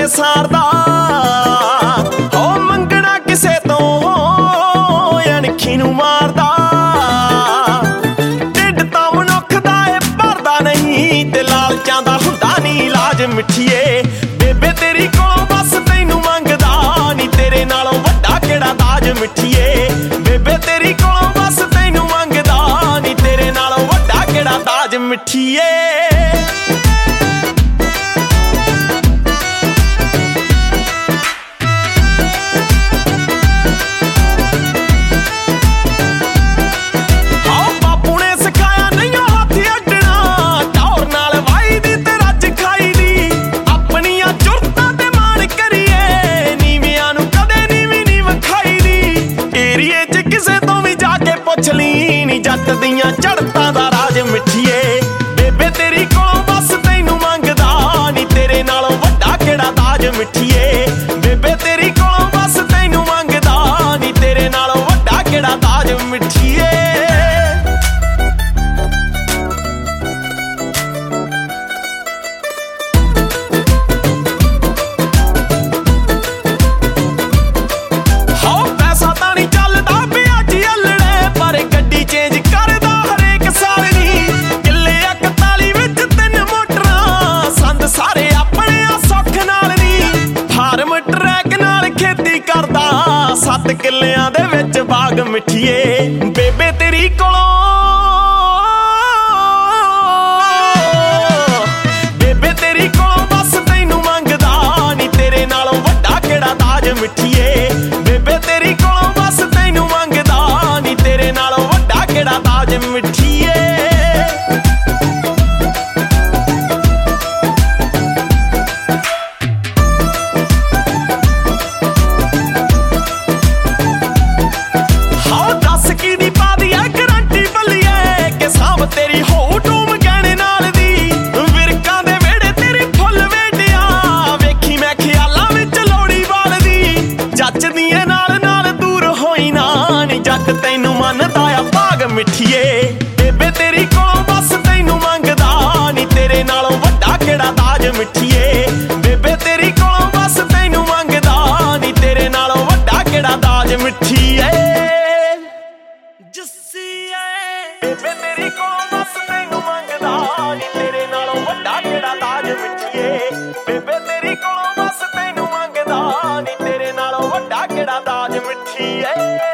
ਸਾਰਦਾ ਹੋ ਮੰਗਣਾ ਕਿਸੇ ਤੋਂ ਅਣਖੀ ਨੂੰ ਮਾਰਦਾ ਢਿੱਡ ਤਾਂ ਮਨੁੱਖ ਦਾ ਏ ਭਰਦਾ ਨਹੀਂ ਤੇ ਲਾਲਚਾਂ ਦਾ ਹੁੰਦਾ ਨਹੀਂ ਇਲਾਜ ਮਿੱਠੀਏ ਬੇਬੇ ਤੇਰੀ ਕੋਲੋਂ ਬਸ ਤੈਨੂੰ ਮੰਗਦਾ ਨੀ ਤੇਰੇ ਨਾਲੋਂ ਵੱਡਾ ਕਿਹੜਾ ਤਾਜ ਮਿੱਠੀਏ ਬੇਬੇ ਤੇਰੀ ਕੋਲੋਂ ਬਸ ਤੈਨੂੰ ਮੰਗਦਾ ਨੀ ਤੇਰੇ ਨਾਲੋਂ ਵੱਡਾ ਕਿਹੜਾ ਤਾਜ ਮਿੱਠੀਏ ਜੱਟ ਦੀਆਂ ਚੜ੍ਹਤਾਂ ਦਾ ਰਾਜ ਮਿੱਠੀਏ ਬੇਬੇ ਤੇਰੀ ਕੋਲੋਂ ਬਸ ਤੈਨੂੰ ਮੰਗਦਾ ਨੀ ਤੇਰੇ ਨਾਲੋਂ ਵੱਡਾ ਕਿਹੜਾ ਤਾਜ ਮਿੱਠੀਏ ਬੇਬੇ ਤੇਰੀ ਕੋਲੋਂ ਬਸ ਤੈਨੂੰ ਮੰਗਦਾ ਨੀ ਤੇਰੇ ਨਾਲੋਂ ਵੱਡਾ ਕਿਹੜਾ ਤਾਜ ਮਿੱਠੀਏ ਕਰਦਾ 7 ਕਿੱਲਿਆਂ ਦੇ ਵਿੱਚ ਬਾਗ ਮਿੱਠੀਏ ਬੇਬੇ ਤੇਰੀ ਕੋਲੋਂ ਬਸ ਤੈਨੂੰ ਮੰਗਦਾ ਨੀ ਤੇਰੇ ਨਾਲੋਂ ਵੱਡਾ ਕਿਹੜਾ ਤਾਜ ਮਿੱਠੀਏ ਬੇਬੇ ਤੇਰੀ ਕੋਲੋਂ ਬਸ ਤੈਨੂੰ ਮੰਗਦਾ ਨੀ ਤੇਰੇ ਨਾਲੋਂ ਵੱਡਾ ਕਿਹੜਾ ਤਾਜ ਮਿੱਠੀਏ ਤੇਰੀ ਹੋ ਟੂਮ ਗਹਿਣੇ ਨਾਲ ਦੀ ਵਿਰਕਾਂ ਦੇ ਵਿਹੜੇ ਤੇਰੀ ਫੁੱਲ ਵੇਟਿਆ ਵੇਖੀ ਮੈਂ ਖਿਆਲਾਂ ਵਿੱਚ ਲੋੜੀ ਬਾਲਦੀ ਜੱਚਦੀ ਏ ਨਾਲ ਨਾਲ ਦੂਰ ਹੋਈ ਨਾ ਨੀ ਜੱਟ ਤੈਨੂੰ ਮੰਨਦਾ ਆ ਭਾਗ ਮਿੱਠੀਏ ਬੇਬੇ ਤੇਰੀ ਕੋਲੋਂ ਬਸ ਤੈਨੂੰ ਮੰਗਦਾ ਨੀ ਤੇਰੇ ਨਾਲੋਂ ਵੱਡਾ ਕਿਹੜਾ ਤਾਜ ਮਿੱਠੀਏ ਬੇਬੇ ਤੇਰੀ ਕੋਲੋਂ ਬਸ ਤੈਨੂੰ ਮੰਗਦਾ ਨੀ ਤੇਰੇ ਨਾਲੋਂ ਵੱਡਾ ਕਿਹੜਾ ਤਾਜ ਮਿੱਠੀਏ ਬੇਬੇ ਤੇਰੀ ਕੋਲੋਂ ਬਸ ਤੈਨੂੰ ਮੰਗਦਾ ਨੀ ਤੇਰੇ ਨਾਲੋਂ ਵੱਡਾ ਕਿਹੜਾ ਤਾਜ ਮਿੱਠੀਏ ਬੇਬੇ ਤੇਰੀ ਕੋਲੋਂ ਬਸ ਤੈਨੂੰ ਮੰਗਦਾ ਨੀ ਤੇਰੇ ਨਾਲੋਂ ਵੱਡਾ ਕਿਹੜਾ ਤਾਜ ਮਿੱਠੀਏ